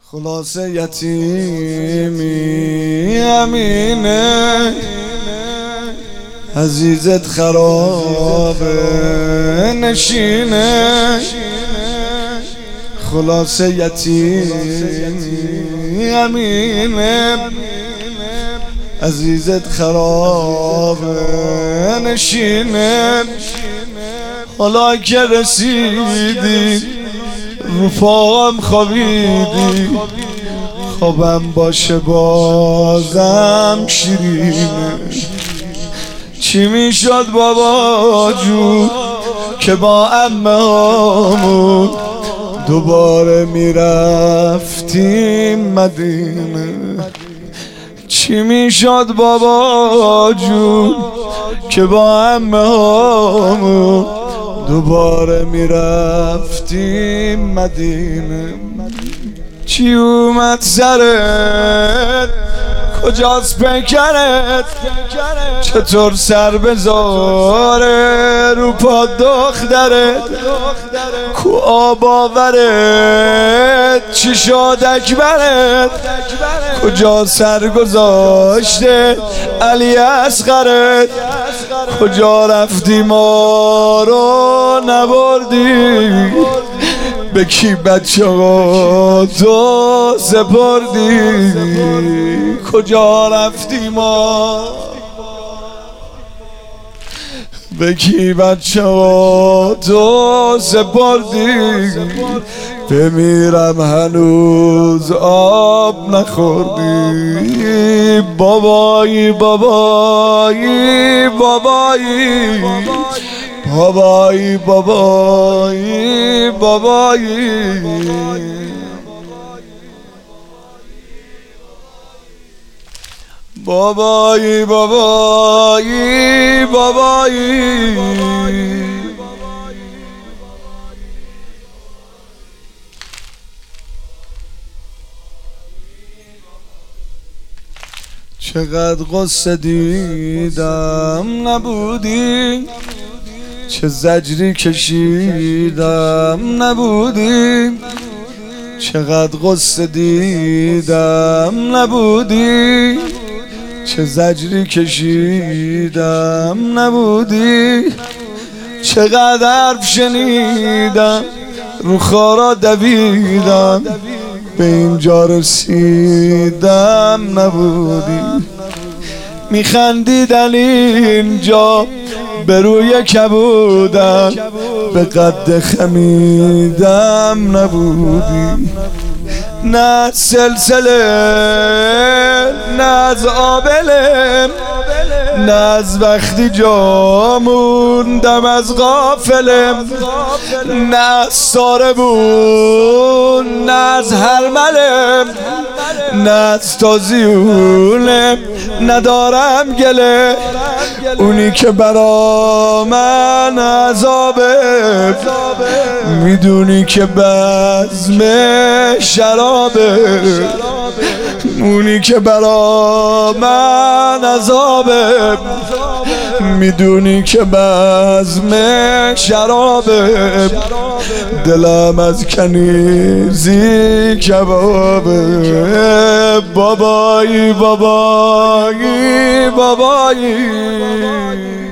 خلاصه یتیمی امینه، عزیزت خرابه نشینه. خلاصه یتیمی امینه، عزیزت خرابه نشینه. حالا که رسیدی رو پاهم خوابیدی، خوابم باشه بازم شیرینه. چی میشد بابا جون که با عمه هامون دوباره میرفتیم مدینه؟ چی میشد بابا جون که با عمه هامون دوباره میرفتیم مدینه؟ چی اومد سرت؟ کجاست پیکرت؟ چطور سر بذاره رو پا دخترت؟ کو آب آورت؟ چی شد اکبرت؟ کجا سر گذاشته علی اصغرت؟ کجا رفتی ما رو نبردی؟ به کی بچه ها تو سپردی؟ کجا رفتی ما؟ به کی بچه ها تو سپردی؟ بمیرم هنوز آب نخوردی. بابایی بابایی بابایی بابایی بابایی بابایی. بابایی بابایی بابایی. چقدر غصه دیدم نبودی، چه زجری کشیدم نبودی. چقدر غصه دیدم نبودی، چه زجری کشیدم نبودی. چقدر حرف شنیدم رو خارا دویدم، به اینجا رسیدم نبودی. میخندیدن اینجا به روی کبودم، به قد خمیدم نبودی. نه سلسله نه از آبله، نه از وقتی جا موندم از غافله، نه از ساربون نه از هرمله، نه از تازیونه ندارم گله. اونی که برا من عذابه، میدونی که بزم شرابه. اونی که برا من عذابه، میدونی که بزم شرابه. دلم از کنیزی کبابه. بابایی بابایی بابایی.